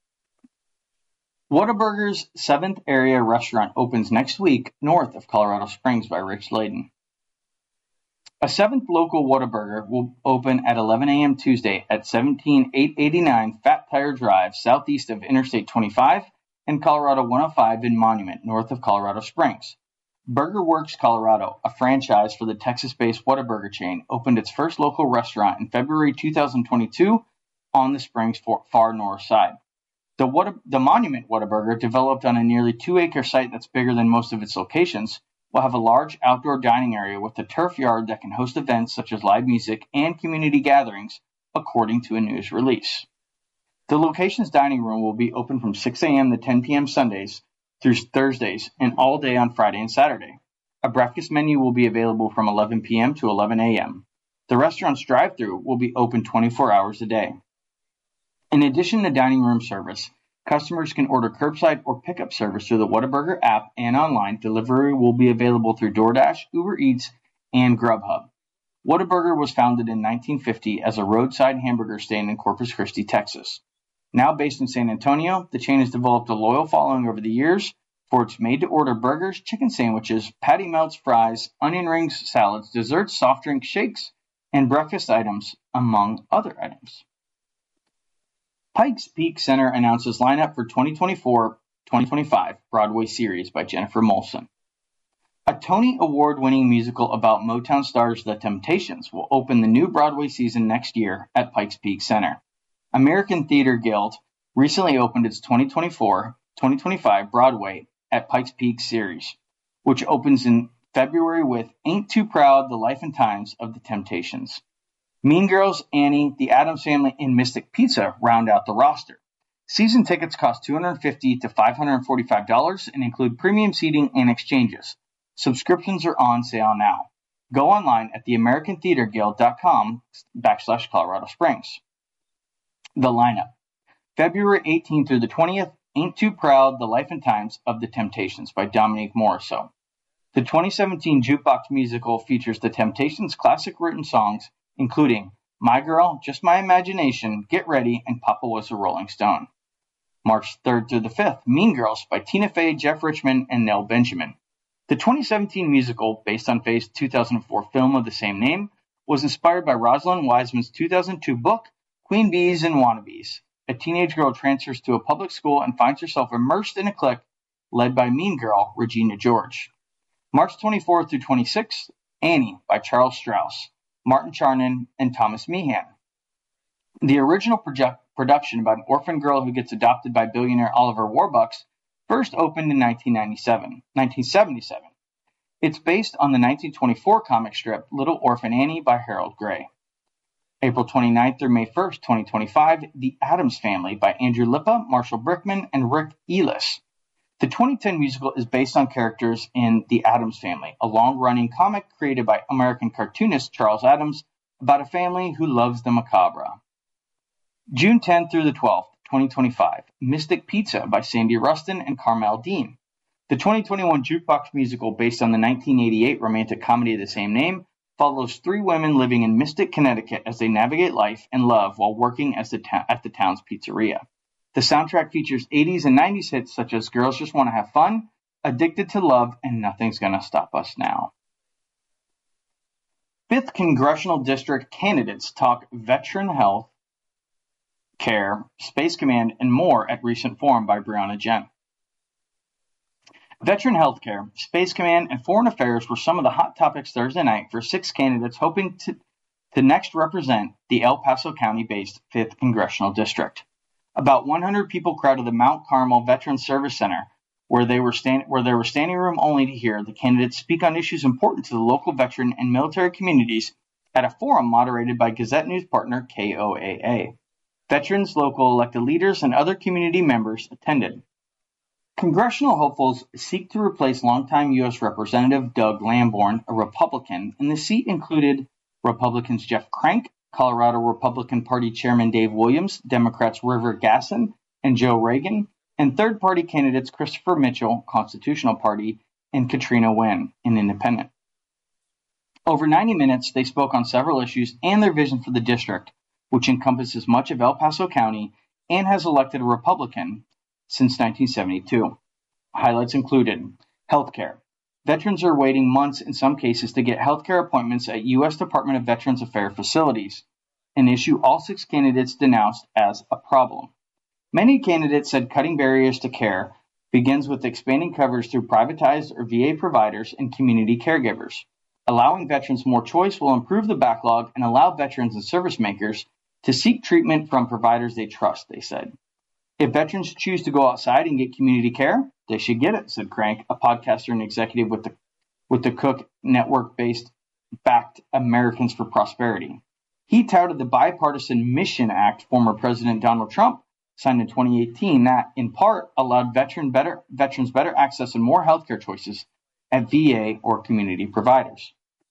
Whataburger's 7th area restaurant opens next week north of Colorado Springs by Rich Layden. A 7th local Whataburger will open at 11 a.m. Tuesday at 17889 Fat Tire Drive, southeast of Interstate 25 and Colorado 105 in Monument, north of Colorado Springs. Burger Works Colorado, a franchise for the Texas-based Whataburger chain, opened its first local restaurant in February 2022 on the Springs far north side. The Monument Whataburger, developed on a nearly 2-acre site that's bigger than most of its locations, will have a large outdoor dining area with a turf yard that can host events such as live music and community gatherings, according to a news release. The location's dining room will be open from 6 a.m. to 10 p.m. Sundays through Thursdays and all day on Friday and Saturday. A breakfast menu will be available from 11 p.m. to 11 a.m. The restaurant's drive-thru will be open 24 hours a day. In addition to dining room service, customers can order curbside or pickup service through the Whataburger app and online. Delivery will be available through DoorDash, Uber Eats, and Grubhub. Whataburger was founded in 1950 as a roadside hamburger stand in Corpus Christi, Texas. Now based in San Antonio, the chain has developed a loyal following over the years for its made-to-order burgers, chicken sandwiches, patty melts, fries, onion rings, salads, desserts, soft drinks, shakes, and breakfast items, among other items. Pikes Peak Center announces lineup for 2024-2025 Broadway series by Jennifer Molson. A Tony Award-winning musical about Motown stars The Temptations will open the new Broadway season next year at Pikes Peak Center. American Theater Guild recently opened its 2024-2025 Broadway at Pikes Peak series, which opens in February with Ain't Too Proud, The Life and Times of The Temptations. Mean Girls, Annie, The Addams Family, and Mystic Pizza round out the roster. Season tickets cost $250 to $545 and include premium seating and exchanges. Subscriptions are on sale now. Go online at theamericantheaterguild.com/Colorado Springs. The lineup. February 18th through the 20th, Ain't Too Proud, The Life and Times of The Temptations by Dominique Morisseau. The 2017 Jukebox musical features The Temptations' classic written songs, including My Girl, Just My Imagination, Get Ready, and Papa Was a Rolling Stone. March 3rd through the 5th, Mean Girls by Tina Fey, Jeff Richmond, and Nell Benjamin. The 2017 musical, based on Fey's 2004 film of the same name, was inspired by Rosalind Wiseman's 2002 book, Queen Bees and Wannabes. A teenage girl transfers to a public school and finds herself immersed in a clique led by Mean Girl, Regina George. March 24th through 26th, Annie by Charles Strauss, Martin Charnin, and Thomas Meehan. The original production about an orphan girl who gets adopted by billionaire Oliver Warbucks first opened in 1977. It's based on the 1924 comic strip Little Orphan Annie by Harold Gray. April 29th through May 1st, 2025, The Addams Family by Andrew Lippa, Marshall Brickman, and Rick Elis. The 2010 musical is based on characters in The Addams Family, a long-running comic created by American cartoonist Charles Addams about a family who loves the macabre. June 10th through the 12th, 2025, Mystic Pizza by Sandy Rustin and Carmel Dean. The 2021 Jukebox musical, based on the 1988 romantic comedy of the same name, follows 3 women living in Mystic, Connecticut as they navigate life and love while working at the town's pizzeria. The soundtrack features 80s and 90s hits such as Girls Just Want to Have Fun, Addicted to Love, and Nothing's Gonna Stop Us Now. 5th Congressional District candidates talk veteran health care, Space Command, and more at recent forum by Brianna Jen. Veteran healthcare, Space Command, and foreign affairs were some of the hot topics Thursday night for 6 candidates hoping to next represent the El Paso County-based 5th Congressional District. About 100 people crowded the Mount Carmel Veterans Service Center, where there were standing room only to hear the candidates speak on issues important to the local veteran and military communities at a forum moderated by Gazette News partner KOAA. Veterans, local elected leaders, and other community members attended. Congressional hopefuls seek to replace longtime U.S. Representative Doug Lamborn, a Republican, and the seat included Republicans Jeff Crank, Colorado Republican Party Chairman Dave Williams, Democrats River Gasson and Joe Reagan, and third-party candidates Christopher Mitchell, Constitutional Party, and Katrina Wynn, an independent. Over 90 minutes, they spoke on several issues and their vision for the district, which encompasses much of El Paso County and has elected a Republican since 1972. Highlights included healthcare. Veterans are waiting months in some cases to get healthcare appointments at U.S. Department of Veterans Affairs facilities, an issue all 6 candidates denounced as a problem. Many candidates said cutting barriers to care begins with expanding coverage through privatized or VA providers and community caregivers. Allowing veterans more choice will improve the backlog and allow veterans and service makers to seek treatment from providers they trust, they said. If veterans choose to go outside and get community care, they should get it, said Crank, a podcaster and executive with the Cook Network-based backed Americans for Prosperity. He touted the Bipartisan Mission Act former President Donald Trump signed in 2018 that, in part, allowed veterans better access and more healthcare choices at VA or community providers.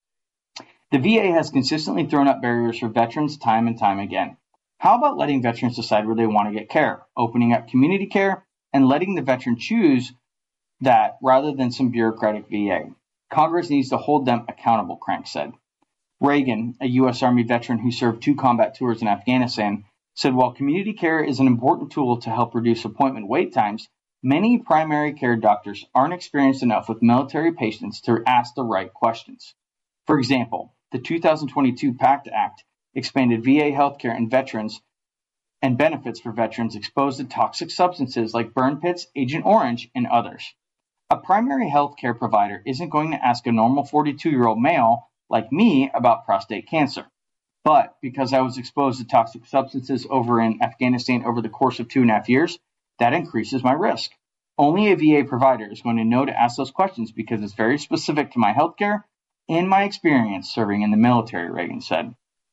The VA has consistently thrown up barriers for veterans time and time again. How about letting veterans decide where they want to get care, opening up community care, and letting the veteran choose that rather than some bureaucratic VA? Congress needs to hold them accountable, Crank said. Reagan, a U.S. Army veteran who served 2 combat tours in Afghanistan, said while community care is an important tool to help reduce appointment wait times, many primary care doctors aren't experienced enough with military patients to ask the right questions. For example, the 2022 PACT Act expanded VA healthcare and veterans and benefits for veterans exposed to toxic substances like burn pits, Agent Orange, and others. A primary health care provider isn't going to ask a normal 42-year-old male like me about prostate cancer. But because I was exposed to toxic substances over in Afghanistan over the course of 2.5 years, that increases my risk. Only a VA provider is going to know to ask those questions because it's very specific to my healthcare and my experience serving in the military, Reagan said.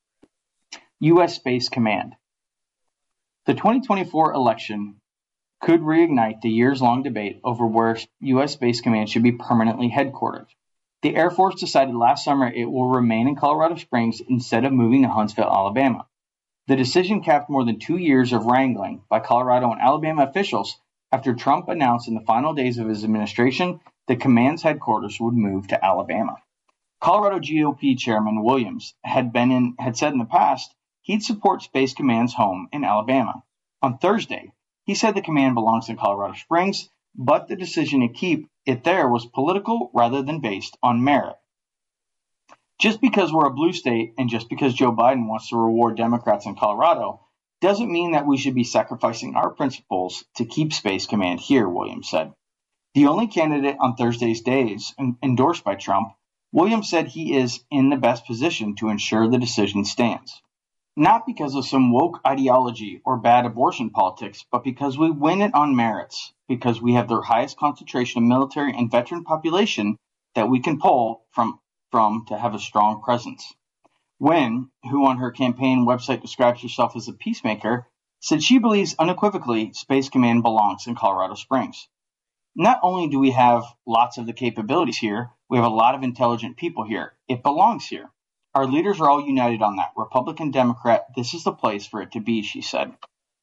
U.S. Space Command. The 2024 election could reignite the years-long debate over where U.S. Space Command should be permanently headquartered. The Air Force decided last summer it will remain in Colorado Springs instead of moving to Huntsville, Alabama. The decision capped more than 2 years of wrangling by Colorado and Alabama officials after Trump announced in the final days of his administration that command's headquarters would move to Alabama. Colorado GOP Chairman Williams had said in the past he'd support Space Command's home in Alabama. On Thursday, he said the command belongs in Colorado Springs, but the decision to keep it there was political rather than based on merit. Just because we're a blue state and just because Joe Biden wants to reward Democrats in Colorado doesn't mean that we should be sacrificing our principles to keep Space Command here, Williams said. The only candidate on Thursday's days endorsed by Trump, Williams said he is in the best position to ensure the decision stands. Not because of some woke ideology or bad abortion politics, but because we win it on merits, because we have the highest concentration of military and veteran population that we can pull from to have a strong presence. Wynn, who on her campaign website describes herself as a peacemaker, said she believes unequivocally Space Command belongs in Colorado Springs. Not only do we have lots of the capabilities here, we have a lot of intelligent people here. It belongs here. Our leaders are all united on that. Republican, Democrat, this is the place for it to be, she said.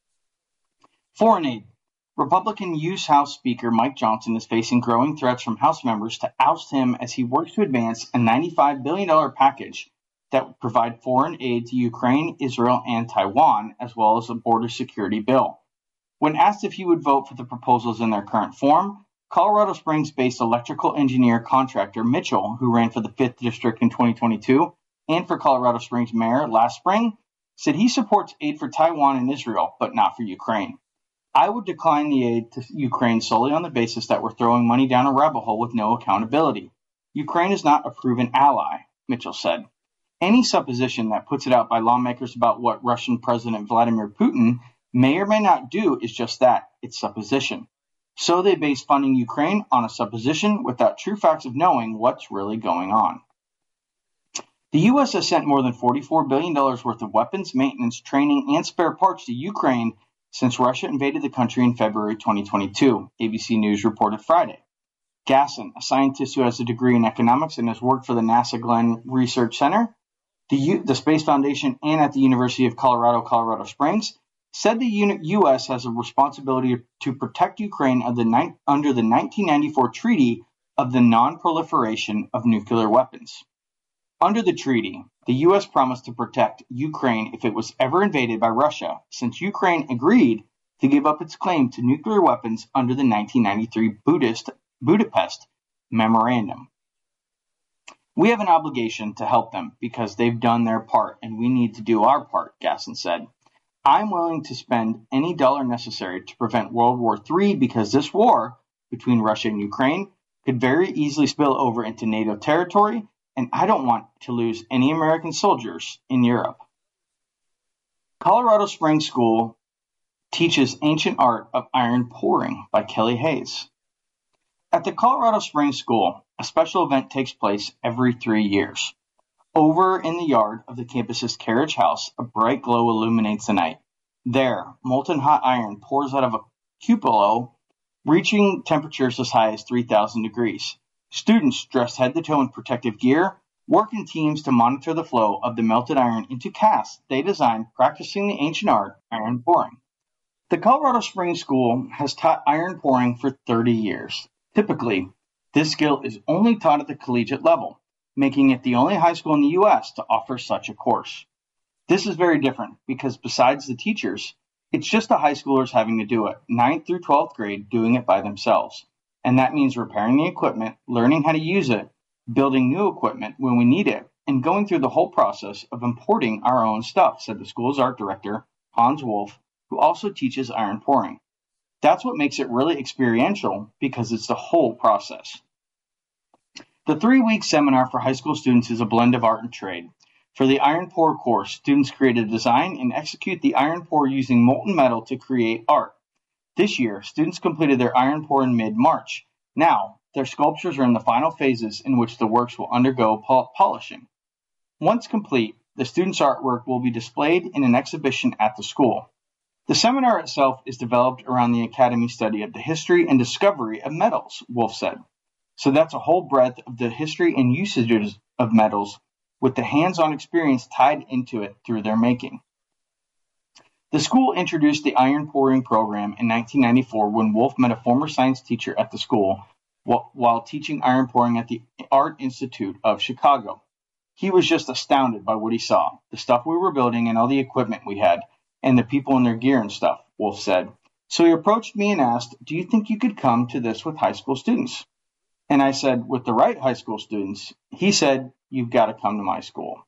Foreign aid. Republican U.S. House Speaker Mike Johnson is facing growing threats from House members to oust him as he works to advance a $95 billion package that would provide foreign aid to Ukraine, Israel, and Taiwan, as well as a border security bill. When asked if he would vote for the proposals in their current form, Colorado Springs-based electrical engineer contractor Mitchell, who ran for the 5th District in 2022 and for Colorado Springs mayor last spring, said he supports aid for Taiwan and Israel, but not for Ukraine. I would decline the aid to Ukraine solely on the basis that we're throwing money down a rabbit hole with no accountability. Ukraine is not a proven ally, Mitchell said. Any supposition that puts it out by lawmakers about what Russian President Vladimir Putin may or may not do is just that, it's supposition. So they base funding Ukraine on a supposition without true facts of knowing what's really going on. The U.S. has sent more than $44 billion worth of weapons, maintenance, training, and spare parts to Ukraine since Russia invaded the country in February 2022, ABC News reported Friday. Gasson, a scientist who has a degree in economics and has worked for the NASA Glenn Research Center, the Space Foundation, and at the University of Colorado, Colorado Springs, said the U.S. has a responsibility to protect Ukraine under the 1994 Treaty of the Non-Proliferation of Nuclear Weapons. Under the treaty, the U.S. promised to protect Ukraine if it was ever invaded by Russia, since Ukraine agreed to give up its claim to nuclear weapons under the 1993 Budapest Memorandum. We have an obligation to help them because they've done their part and we need to do our part, Gasson said. I'm willing to spend any dollar necessary to prevent World War III because this war between Russia and Ukraine could very easily spill over into NATO territory, and I don't want to lose any American soldiers in Europe. Colorado Springs School teaches Ancient Art of Iron Pouring by Kelly Hayes. At the Colorado Springs School, a special event takes place every 3 years. Over in the yard of the campus's carriage house, a bright glow illuminates the night. There, molten hot iron pours out of a cupola, reaching temperatures as high as 3,000 degrees. Students, dressed head to toe in protective gear, work in teams to monitor the flow of the melted iron into casts they designed, practicing the ancient art, iron pouring. The Colorado Springs School has taught iron pouring for 30 years. Typically, this skill is only taught at the collegiate level, making it the only high school in the U.S. to offer such a course. This is very different because besides the teachers, it's just the high schoolers having to do it, 9th through 12th grade doing it by themselves. And that means repairing the equipment, learning how to use it, building new equipment when we need it, and going through the whole process of importing our own stuff, said the school's art director, Hans Wolf, who also teaches iron pouring. That's what makes it really experiential because it's the whole process. The 3-week seminar for high school students is a blend of art and trade. For the iron pour course, students create a design and execute the iron pour using molten metal to create art. This year, students completed their iron pour in mid-March. Now, their sculptures are in the final phases in which the works will undergo polishing. Once complete, the students' artwork will be displayed in an exhibition at the school. The seminar itself is developed around the Academy study of the history and discovery of metals, Wolf said. So that's a whole breadth of the history and usages of metals with the hands-on experience tied into it through their making. The school introduced the iron pouring program in 1994 when Wolf met a former science teacher at the school while teaching iron pouring at the Art Institute of Chicago. He was just astounded by what he saw, the stuff we were building and all the equipment we had, and the people in their gear and stuff, Wolf said. So he approached me and asked, do you think you could come to this with high school students? And I said, with the right high school students? He said, you've got to come to my school.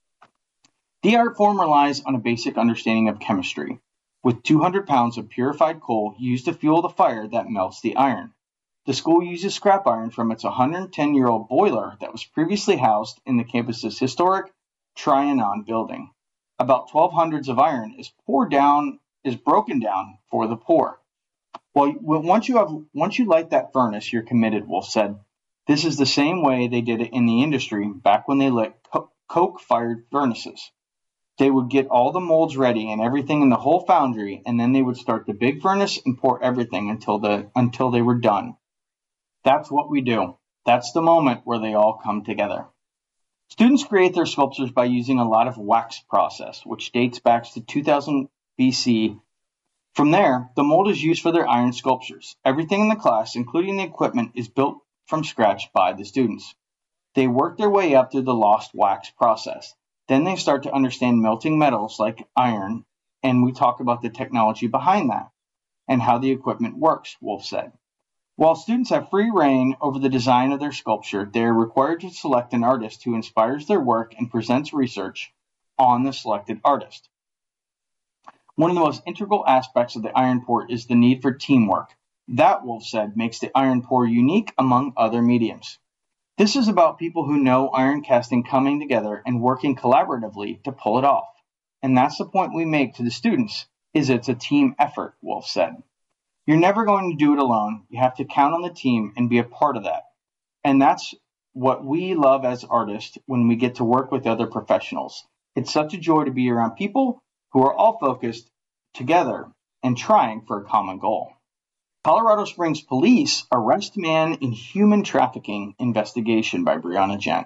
The art form relies on a basic understanding of chemistry, with 200 pounds of purified coal used to fuel the fire that melts the iron. The school uses scrap iron from its 110-year-old boiler that was previously housed in the campus's historic Trianon building. About 1,200 of iron is broken down for the pour. Well, once you light that furnace, you're committed, Wolf said. This is the same way they did it in the industry back when they lit coke-fired furnaces. They would get all the molds ready and everything in the whole foundry, and then they would start the big furnace and pour everything until they were done. That's what we do. That's the moment where they all come together. Students create their sculptures by using a lot of wax process, which dates back to 2000 BC. From there, the mold is used for their iron sculptures. Everything in the class, including the equipment, is built from scratch by the students. They work their way up through the lost wax process. Then they start to understand melting metals like iron, and we talk about the technology behind that. and how the equipment works, Wolf said. While students have free reign over the design of their sculpture, they are required to select an artist who inspires their work and presents research on the selected artist. One of the most integral aspects of the iron pour is the need for teamwork. That, Wolf said, makes the iron pour unique among other mediums. This is about people who know iron casting coming together and working collaboratively to pull it off. And that's the point we make to the students, is it's a team effort, Wolf said. You're never going to do it alone. You have to count on the team and be a part of that. And that's what we love as artists when we get to work with other professionals. It's such a joy to be around people who are all focused together and trying for a common goal. Colorado Springs police arrest man in human trafficking investigation by Brianna Gent.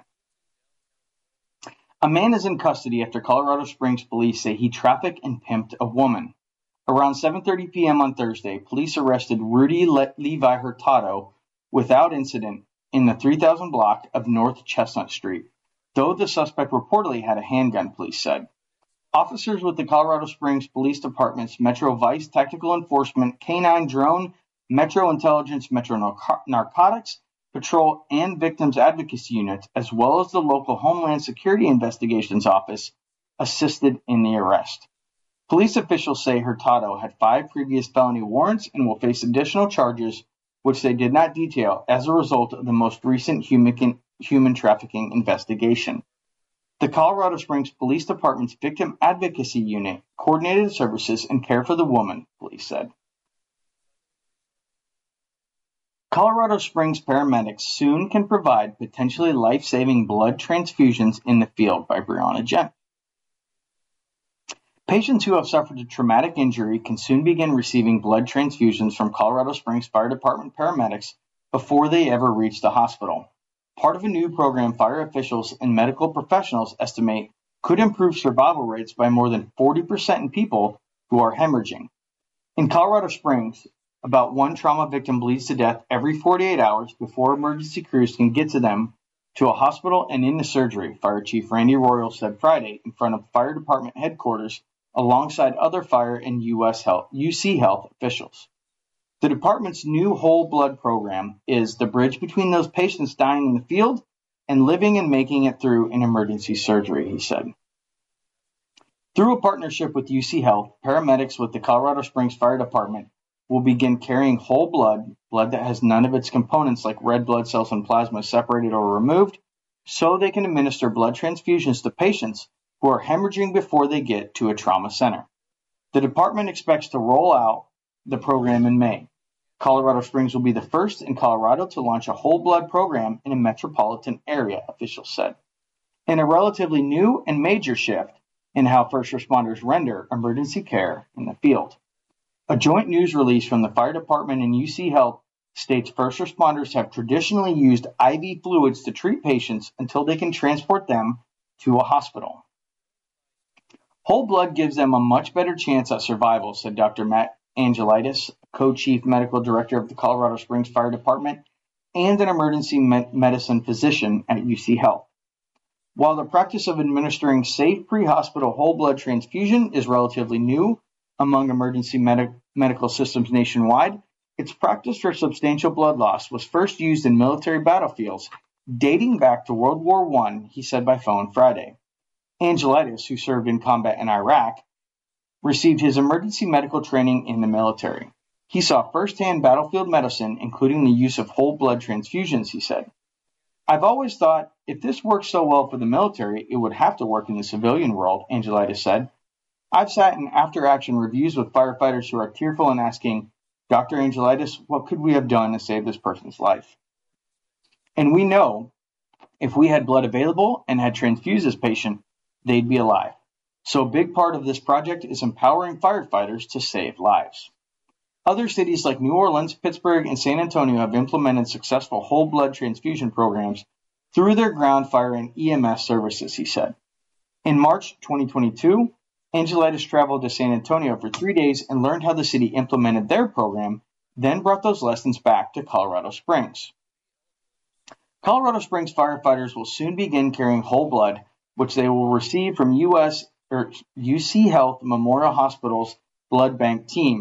A man is in custody after Colorado Springs police say he trafficked and pimped a woman. Around 7:30 p.m. on Thursday, police arrested Rudy Levi Hurtado without incident in the 3000 block of North Chestnut Street, though the suspect reportedly had a handgun, police said. Officers with the Colorado Springs Police Department's Metro Vice Tactical Enforcement, K-9 Drone, Metro Intelligence, Metro Narcotics Patrol, and Victims Advocacy Units, as well as the local Homeland Security Investigations Office, assisted in the arrest. Police officials say Hurtado had 5 previous felony warrants and will face additional charges, which they did not detail, as a result of the most recent human trafficking investigation. The Colorado Springs Police Department's Victim Advocacy Unit coordinated services and care for the woman, police said. Colorado Springs paramedics soon can provide potentially life-saving blood transfusions in the field by Brianna Gent. Patients who have suffered a traumatic injury can soon begin receiving blood transfusions from Colorado Springs Fire Department paramedics before they ever reach the hospital. Part of a new program fire officials and medical professionals estimate could improve survival rates by more than 40% in people who are hemorrhaging. In Colorado Springs, about 1 trauma victim bleeds to death every 48 hours before emergency crews can get to them to a hospital and into surgery, Fire Chief Randy Royal said Friday in front of Fire Department headquarters alongside other fire and UC Health officials. The department's new whole blood program is the bridge between those patients dying in the field and living and making it through an emergency surgery, he said. Through a partnership with UC Health, paramedics with the Colorado Springs Fire Department will begin carrying whole blood that has none of its components like red blood cells and plasma separated or removed, so they can administer blood transfusions to patients who are hemorrhaging before they get to a trauma center. The department expects to roll out the program in May. Colorado Springs will be the first in Colorado to launch a whole blood program in a metropolitan area, officials said. In a relatively new and major shift in how first responders render emergency care in the field. A joint news release from the Fire Department and UC Health states first responders have traditionally used IV fluids to treat patients until they can transport them to a hospital. Whole blood gives them a much better chance at survival, said Dr. Matt Angelitis, co-chief medical director of the Colorado Springs Fire Department and an emergency medicine physician at UC Health. While the practice of administering safe pre-hospital whole blood transfusion is relatively new among emergency medical systems nationwide, its practice for substantial blood loss was first used in military battlefields dating back to World War I, he said by phone Friday. Angelitis, who served in combat in Iraq, received his emergency medical training in the military. He saw firsthand battlefield medicine, including the use of whole blood transfusions, he said. I've always thought if this works so well for the military, it would have to work in the civilian world, Angelitis said. I've sat in after-action reviews with firefighters who are tearful and asking, Dr. Angelitis, what could we have done to save this person's life? And we know if we had blood available and had transfused this patient, they'd be alive. So a big part of this project is empowering firefighters to save lives. Other cities like New Orleans, Pittsburgh, and San Antonio have implemented successful whole blood transfusion programs through their ground fire and EMS services, he said. In March 2022, Angelitis traveled to San Antonio for 3 days and learned how the city implemented their program, then brought those lessons back to Colorado Springs. Colorado Springs firefighters will soon begin carrying whole blood, which they will receive from UC Health Memorial Hospital's blood bank team,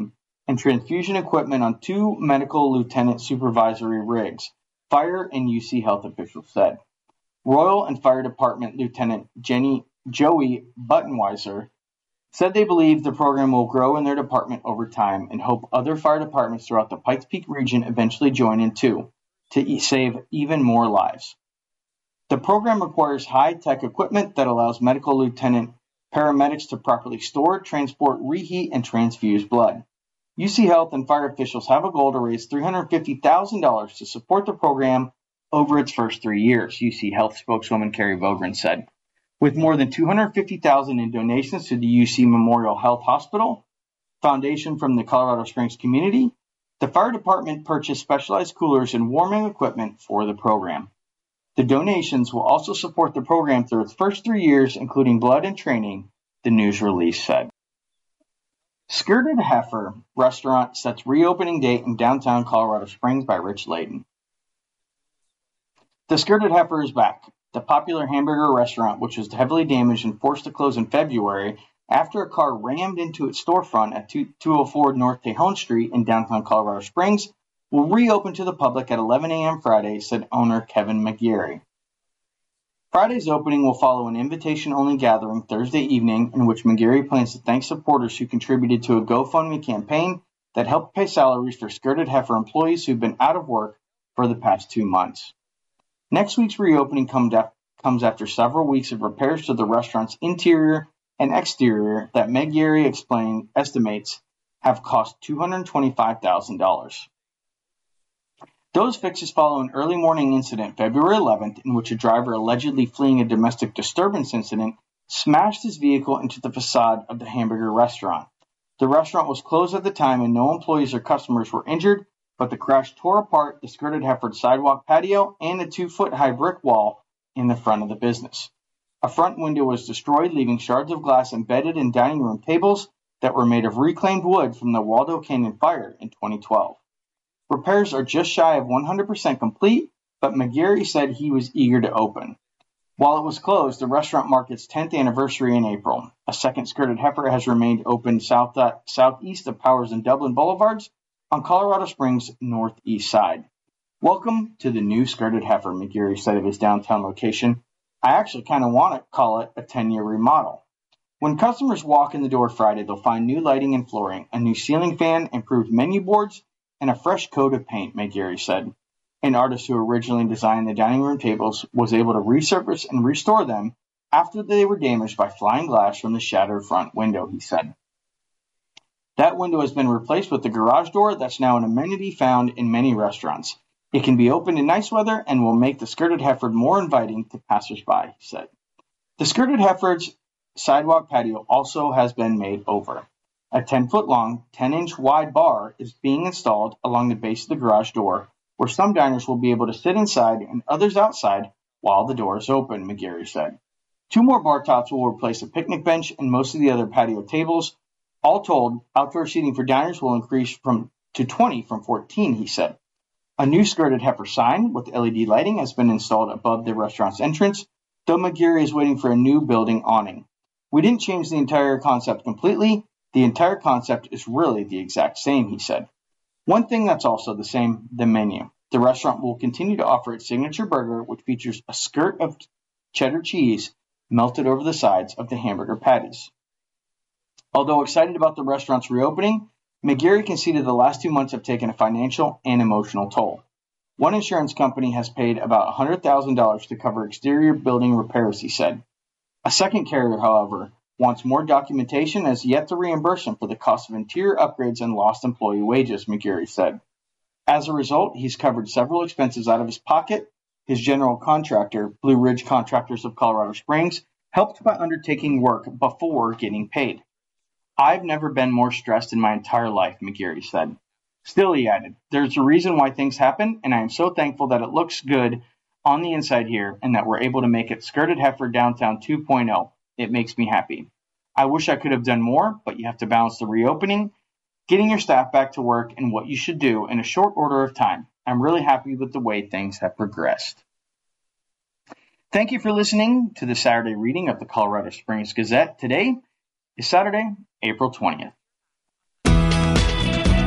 and transfusion equipment on 2 medical lieutenant supervisory rigs, fire and UC Health officials said. Royal and Fire Department Lieutenant Joey Buttenweiser said they believe the program will grow in their department over time and hope other fire departments throughout the Pikes Peak region eventually join in too, to save even more lives. The program requires high-tech equipment that allows medical lieutenant paramedics to properly store, transport, reheat, and transfuse blood. UC Health and fire officials have a goal to raise $350,000 to support the program over its first 3 years, UC Health spokeswoman Carrie Vogren said. With more than $250,000 in donations to the UC Memorial Health Hospital Foundation from the Colorado Springs community, the fire department purchased specialized coolers and warming equipment for the program. The donations will also support the program through its first 3 years, including blood and training, the news release said. Skirted Heifer restaurant sets reopening date in downtown Colorado Springs by Rich Layden. The Skirted Heifer is back. The popular hamburger restaurant, which was heavily damaged and forced to close in February after a car rammed into its storefront at 204 North Tejon Street in downtown Colorado Springs, will reopen to the public at 11 a.m. Friday, said owner Kevin McGarry. Friday's opening will follow an invitation-only gathering Thursday evening in which McGarry plans to thank supporters who contributed to a GoFundMe campaign that helped pay salaries for Skirted Heifer employees who've been out of work for the past 2 months. Next week's reopening comes after several weeks of repairs to the restaurant's interior and exterior that McGarry estimates have cost $225,000. Those fixes follow an early morning incident February 11th in which a driver allegedly fleeing a domestic disturbance incident smashed his vehicle into the facade of the hamburger restaurant. The restaurant was closed at the time and no employees or customers were injured, but the crash tore apart the Skirted Heifer sidewalk patio and a 2-foot-high brick wall in the front of the business. A front window was destroyed, leaving shards of glass embedded in dining room tables that were made of reclaimed wood from the Waldo Canyon fire in 2012. Repairs are just shy of 100% complete, but McGarry said he was eager to open. While it was closed, the restaurant marked its 10th anniversary in April. A second Skirted Heifer has remained open southeast of Powers and Dublin Boulevards on Colorado Springs' northeast side. Welcome to the new Skirted Heifer, McGarry said of his downtown location. I actually kind of want to call it a 10-year remodel. When customers walk in the door Friday, they'll find new lighting and flooring, a new ceiling fan, improved menu boards, and a fresh coat of paint, McGarry said. An artist who originally designed the dining room tables was able to resurface and restore them after they were damaged by flying glass from the shattered front window, he said. That window has been replaced with a garage door that's now an amenity found in many restaurants. It can be opened in nice weather and will make the Skirted Heifer more inviting to passersby, he said. The Skirted Heifer's sidewalk patio also has been made over. A 10-foot-long, 10-inch wide bar is being installed along the base of the garage door, where some diners will be able to sit inside and others outside while the door is open, McGarry said. 2 more bar tops will replace a picnic bench and most of the other patio tables. All told, outdoor seating for diners will increase to 20 from 14, he said. A new Skirted Heifer sign with LED lighting has been installed above the restaurant's entrance, though McGarry is waiting for a new building awning. We didn't change the entire concept completely. The entire concept is really the exact same, he said. One thing that's also the same, the menu. The restaurant will continue to offer its signature burger, which features a skirt of cheddar cheese melted over the sides of the hamburger patties. Although excited about the restaurant's reopening, McGarry conceded the last 2 months have taken a financial and emotional toll. One insurance company has paid about $100,000 to cover exterior building repairs, he said. A second carrier, however, wants more documentation and has yet to reimburse him for the cost of interior upgrades and lost employee wages, McGarry said. As a result, he's covered several expenses out of his pocket. His general contractor, Blue Ridge Contractors of Colorado Springs, helped by undertaking work before getting paid. I've never been more stressed in my entire life, McGarry said. Still, he added, there's a reason why things happen, and I am so thankful that it looks good on the inside here and that we're able to make it Skirted Heifer Downtown 2.0. It makes me happy. I wish I could have done more, but you have to balance the reopening, getting your staff back to work, and what you should do in a short order of time. I'm really happy with the way things have progressed. Thank you for listening to the Saturday reading of the Colorado Springs Gazette. Today is Saturday, April 20th.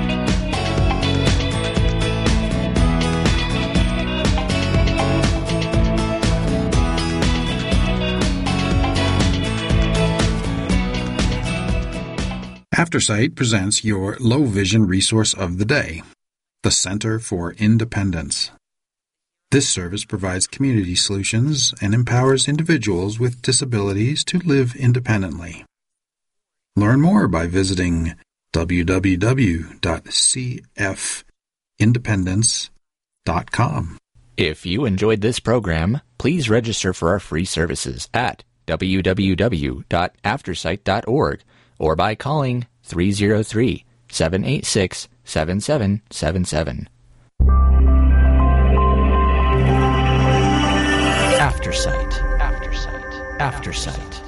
AfterSight presents your low vision resource of the day, the Center for Independence. This service provides community solutions and empowers individuals with disabilities to live independently. Learn more by visiting www.cfindependence.com. If you enjoyed this program, please register for our free services at www.aftersight.org or by calling 303-786-7777. Aftersight.